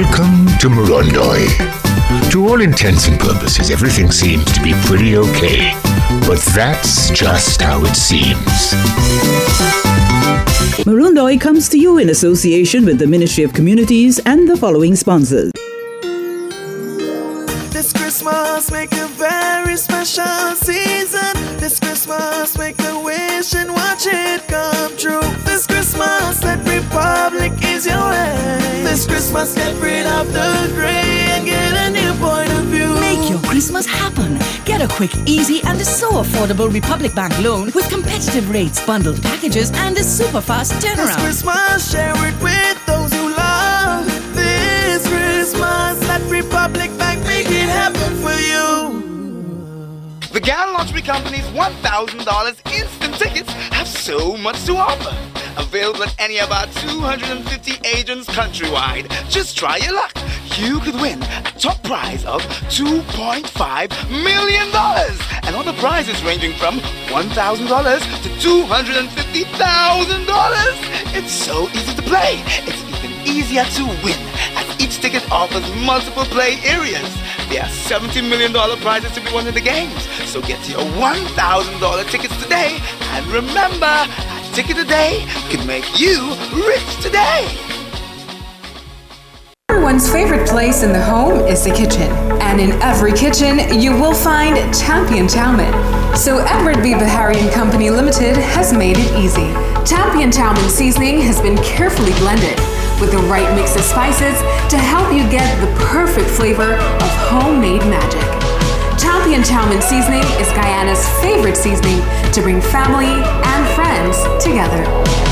Welcome to Morondoi. To all intents and purposes, everything seems to be pretty okay. But that's just how it seems. Morondoi comes to you in association with the Ministry of Communities and the following sponsors. This Christmas make a very special season. This Christmas make a wish and watch it come true. This Christmas let Republic is your way. This Christmas get rid of the gray and get a new point of view. Make your Christmas happen. Get a quick, easy and so affordable Republic Bank loan with competitive rates, bundled packages and a super fast turnaround. This Christmas share it with those you love. This Christmas let Republic Bank make it happen for you. The Gal Lottery Company's $1,000 instant tickets have so much to offer. Available at any of our 250 agents countrywide. Just try your luck. You could win a top prize of $2.5 million. And other prizes ranging from $1,000 to $250,000. It's so easy to play. It's even easier to win, as each ticket offers multiple play areas. There are $70 million prizes to be won in the games. So get your $1,000 tickets today. And remember, a ticket a day can make you rich today. Everyone's favorite place in the home is the kitchen. And in every kitchen, you will find Champion Chowmin. So Edward B. Bahari and Company Limited has made it easy. Champion Chowmin seasoning has been carefully blended with the right mix of spices to help you get the perfect flavor of homemade magic. Champion Chowmin seasoning is Guyana's favorite seasoning to bring family and friends together.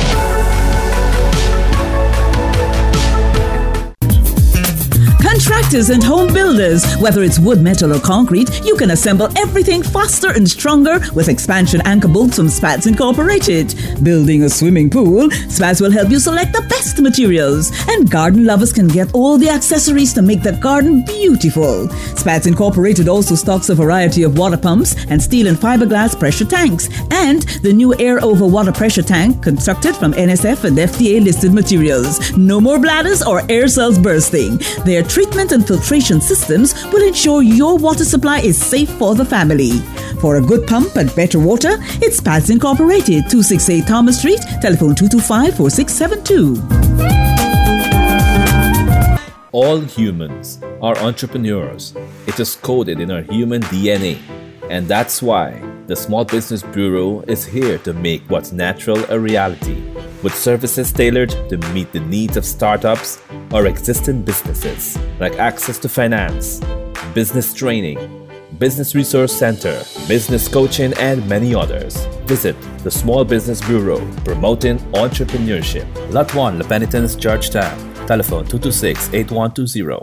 Contractors and home builders, whether it's wood, metal or concrete, you can assemble everything faster and stronger with expansion anchor bolts from Spats Incorporated. Building a swimming pool, Spats will help you select the best materials. And garden lovers can get all the accessories to make that garden beautiful. Spats Incorporated also stocks a variety of water pumps and steel and fiberglass pressure tanks. And the new air over water pressure tank constructed from NSF and FDA listed materials. No more bladders or air cells bursting. Their treatment and filtration systems will ensure your water supply is safe for the family. For a good pump and better water, it's Spats Incorporated, 268 Thomas Street, telephone 225-4672. All humans are entrepreneurs. It is coded in our human DNA. And that's why the Small Business Bureau is here to make what's natural a reality, with services tailored to meet the needs of startups or existing businesses, like access to finance, business training, business resource center, business coaching, and many others. Visit the Small Business Bureau, promoting entrepreneurship. Lot 1, La Penitence, Georgetown. Telephone 226-8120.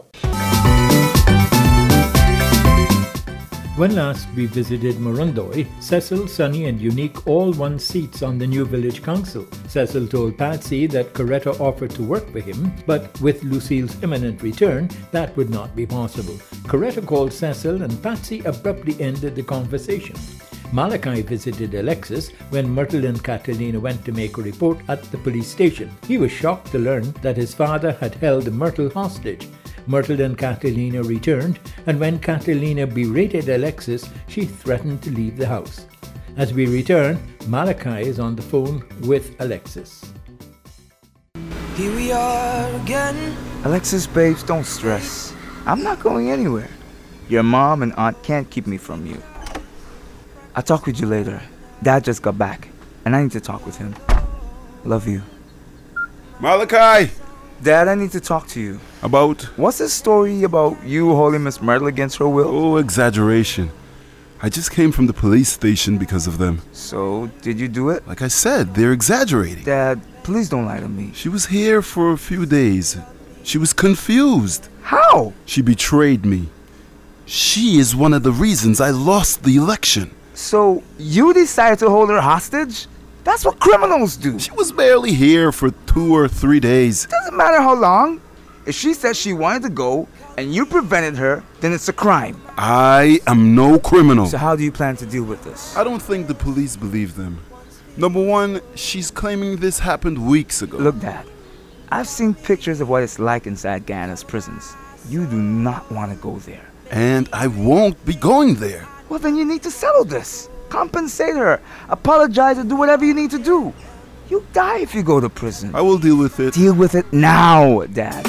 When last we visited Morondoi, Cecil, Sunny and Unique all won seats on the new village council. Cecil told Patsy that Coretta offered to work for him, but with Lucille's imminent return, that would not be possible. Coretta called Cecil and Patsy abruptly ended the conversation. Malachi visited Alexis when Myrtle and Catalina went to make a report at the police station. He was shocked to learn that his father had held Myrtle hostage. Myrtle and Catalina returned, and when Catalina berated Alexis, she threatened to leave the house. As we return, Malachi is on the phone with Alexis. Here we are again. Alexis, babes, don't stress. I'm not going anywhere. Your mom and aunt can't keep me from you. I'll talk with you later. Dad just got back, and I need to talk with him. Love you. Malachi! Dad, I need to talk to you. About? What's this story about you holding Miss Myrtle against her will? Oh, exaggeration. I just came from the police station because of them. So, did you do it? Like I said, they're exaggerating. Dad, please don't lie to me. She was here for a few days. She was confused. How? She betrayed me. She is one of the reasons I lost the election. So, you decided to hold her hostage? That's what criminals do. She was barely here for 2 or 3 days. Doesn't matter how long. If she said she wanted to go and you prevented her, then it's a crime. I am no criminal. So how do you plan to deal with this? I don't think the police believe them. Number one, she's claiming this happened weeks ago. Look, Dad, I've seen pictures of what it's like inside Guyana's prisons. You do not want to go there. And I won't be going there. Well, then you need to settle this. Compensate her. Apologize and do whatever you need to do. You die if you go to prison. I will deal with it. Deal with it now, Dad.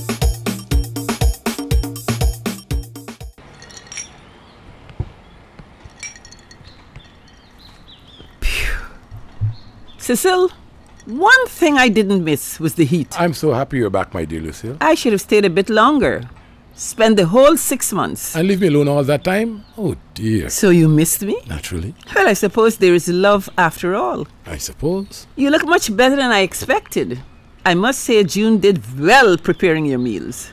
Cecil, one thing I didn't miss was the heat. I'm so happy you're back, my dear Lucille. I should have stayed a bit longer. Spend the whole 6 months. And leave me alone all that time? Oh, dear. So you missed me? Naturally. Well, I suppose there is love after all. I suppose. You look much better than I expected. I must say June did well preparing your meals.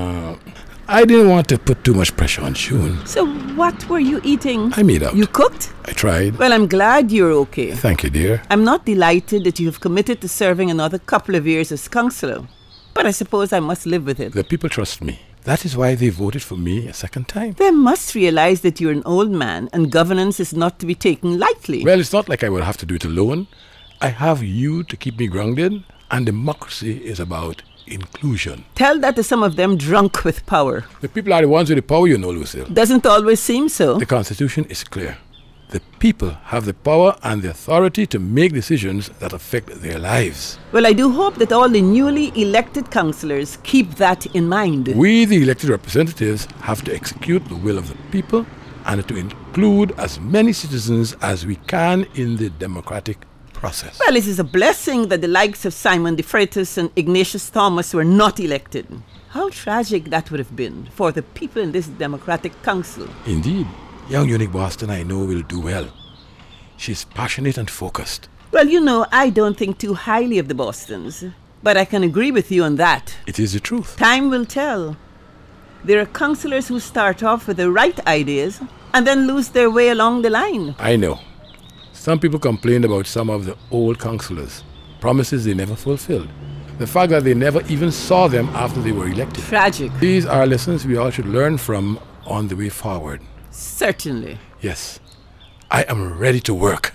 I didn't want to put too much pressure on June. So what were you eating? I made out. You cooked? I tried. Well, I'm glad you're okay. Thank you, dear. I'm not delighted that you have committed to serving another couple of years as councillor, but I suppose I must live with it. The people trust me. That is why they voted for me a second time. They must realize that you're an old man and governance is not to be taken lightly. Well, it's not like I will have to do it alone. I have you to keep me grounded, and democracy is about inclusion. Tell that to some of them drunk with power. The people are the ones with the power, you know, Lucille. Doesn't always seem so. The Constitution is clear. The people have the power and the authority to make decisions that affect their lives. Well, I do hope that all the newly elected councillors keep that in mind. We, the elected representatives, have to execute the will of the people and to include as many citizens as we can in the democratic process. Well, it is a blessing that the likes of Simon de Freitas and Ignatius Thomas were not elected. How tragic that would have been for the people in this democratic council. Indeed. Young Unique Boston, I know, will do well. She's passionate and focused. Well, you know, I don't think too highly of the Bostons, but I can agree with you on that. It is the truth. Time will tell. There are councillors who start off with the right ideas and then lose their way along the line. I know. Some people complained about some of the old councillors. Promises they never fulfilled. The fact that they never even saw them after they were elected. Tragic. These are lessons we all should learn from on the way forward. Certainly. Yes. I am ready to work.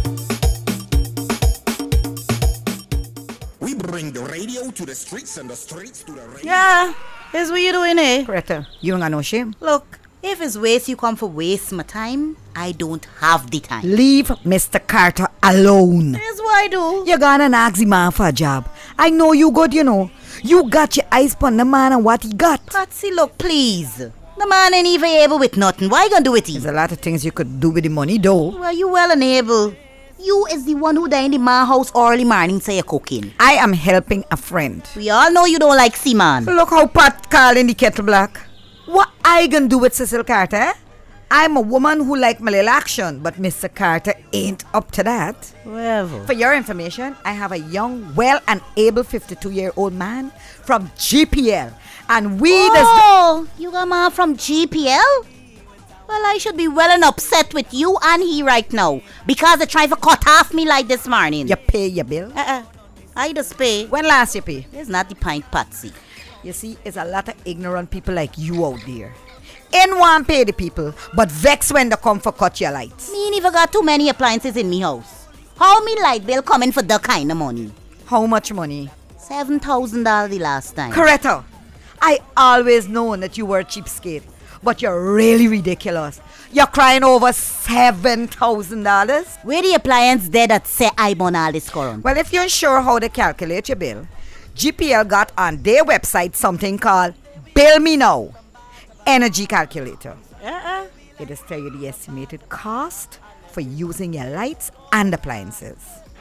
We bring the radio to the streets and the streets to the radio. Yeah, here's what you doing, eh? Greta, you ain't got no shame. Look, if it's waste you come for waste my time, I don't have the time. Leave Mr. Carter alone. Here's what I do. You gonna ask the man for a job. I know you good, you know. You got your eyes on the man and what he got. Patsy, look, please. The man ain't even able with nothing. Why you gonna do it? There's a lot of things you could do with the money, though. Well, you well and able. You is the one who died in the man house early morning say you're cooking. I am helping a friend. We all know you don't like seaman. Look how Pat calling the kettle black. What I gonna do with Cecil Carter? I'm a woman who like my little action, but Mr. Carter ain't up to that. Whatever. For your information, I have a young, well and able 52-year-old man from GPL. And you got a man from GPL? Well, I should be well and upset with you and he right now. Because they try to cut off me like this morning. You pay your bill? I just pay. When last you pay? It's not the pint, Patsy. You see, it's a lot of ignorant people like you out there. Ain't one pay the people, but vex when they come for cut your lights. Me ain't even got too many appliances in me house. How me light bill coming for that kind of money? How much money? $7,000 the last time. Corretto. I always known that you were a cheapskate, but you're really ridiculous. You're crying over $7,000? Where the appliance dead that say I burn all this current? Well, if you're unsure how to calculate your bill, GPL got on their website something called Bill Me Now Energy Calculator. It just tell you the estimated cost for using your lights and appliances.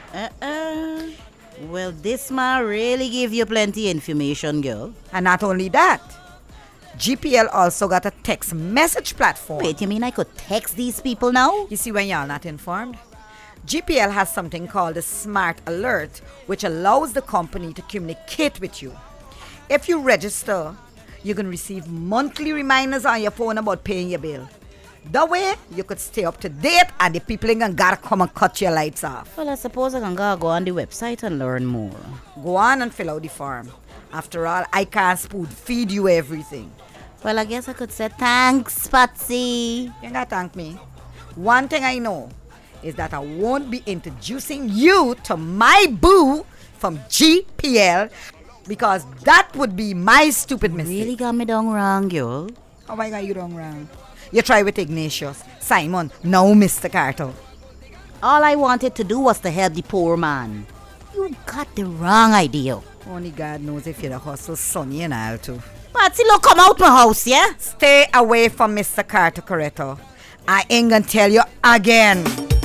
Well, this man really give you plenty information, girl. And not only that, GPL also got a text message platform. Wait, you mean I could text these people now? You see when y'all not informed? GPL has something called a Smart Alert, which allows the company to communicate with you. If you register, you can receive monthly reminders on your phone about paying your bill. That way, you could stay up to date and the people ain't gonna gotta come and cut your lights off. Well, I suppose I can go on the website and learn more. Go on and fill out the form. After all, I can't spoon feed you everything. Well, I guess I could say thanks, Patsy. You ain't gotta thank me. One thing I know is that I won't be introducing you to my boo from GPL Because that would be my stupid mistake. Really got me done wrong, girl. How I got you done wrong? You try with Ignatius, Simon, now Mr. Carter. All I wanted to do was to help the poor man. You got the wrong idea. Only God knows if you'd hustle Sonny and Al too. Patsy, look, come out my house, yeah? Stay away from Mr. Carter, Corretto. I ain't gonna tell you again.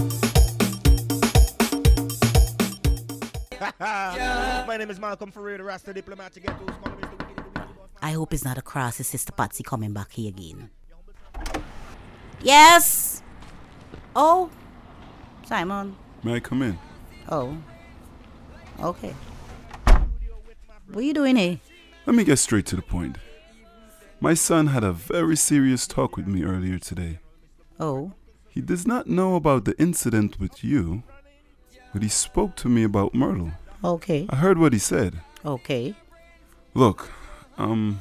My name is Malcolm Ferrer, the Rasta diplomat. To get those I hope it's not a cross, his sister Patsy coming back here again. Yes? Oh, Simon. May I come in? Oh, okay. What are you doing here? Let me get straight to the point. My son had a very serious talk with me earlier today. Oh? He does not know about the incident with you, but he spoke to me about Myrtle. Okay. I heard what he said. Okay. Look, I'm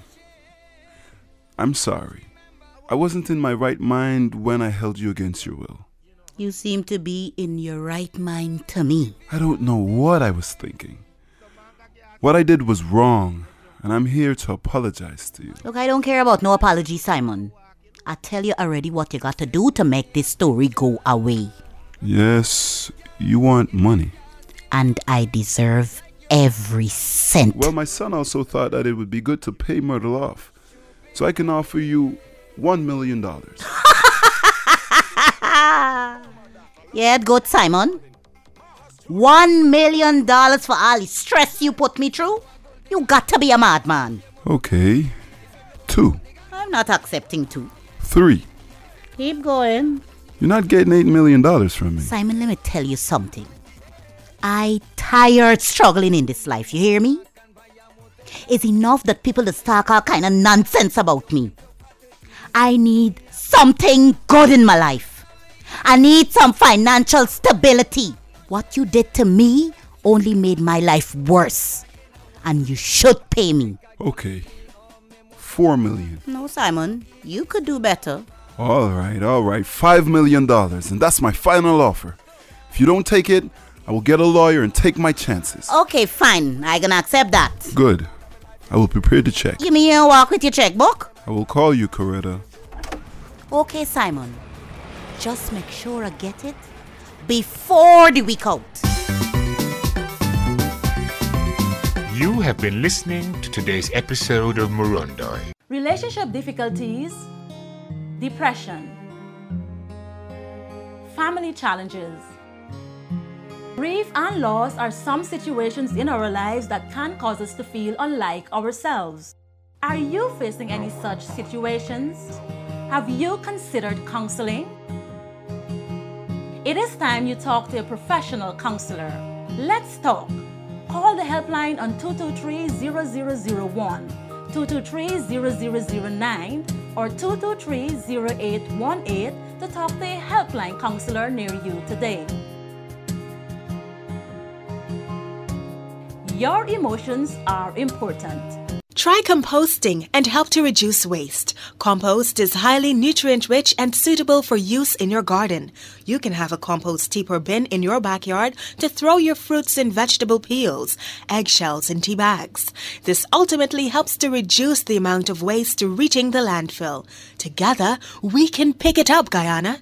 sorry. I wasn't in my right mind when I held you against your will. You seem to be in your right mind to me. I don't know what I was thinking. What I did was wrong, and I'm here to apologize to you. Look, I don't care about no apology, Simon. I tell you already what you got to do to make this story go away. Yes, you want money. And I deserve every cent. Well, my son also thought that it would be good to pay Myrtle off. So I can offer you $1 million. Yeah, good, Simon. $1 million for all the stress you put me through? You got to be a madman. Okay. 2. I'm not accepting 2. 3. Keep going. You're not getting $8 million from me. Simon, let me tell you something. I tired struggling in this life, you hear me? It's enough that people just talk all kind of nonsense about me. I need something good in my life. I need some financial stability. What you did to me only made my life worse. And you should pay me. Okay. $4 million. No, Simon. You could do better. All right. $5 million. And that's my final offer. If you don't take it, I will get a lawyer and take my chances. Okay, fine. I can accept that. Good. I will prepare the check. You mean you walk with your checkbook? I will call you, Coretta. Okay, Simon. Just make sure I get it before the week out. You have been listening to today's episode of Murundoi. Relationship difficulties, depression, family challenges, grief and loss are some situations in our lives that can cause us to feel unlike ourselves. Are you facing any such situations? Have you considered counseling? It is time you talk to a professional counselor. Let's talk. Call the helpline on 223-0001, 223-0009, or 223-0818 to talk to a helpline counselor near you today. Your emotions are important. Try composting and help to reduce waste. Compost is highly nutrient-rich and suitable for use in your garden. You can have a compost heap or bin in your backyard to throw your fruits and vegetable peels, eggshells, and tea bags. This ultimately helps to reduce the amount of waste reaching the landfill. Together, we can pick it up, Guyana.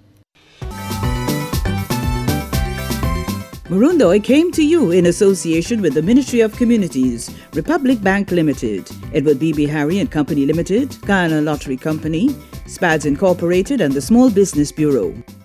Murundoi came to you in association with the Ministry of Communities, Republic Bank Limited, Edward B. Behary and Company Limited, Guyana Lottery Company, SPADS Incorporated, and the Small Business Bureau.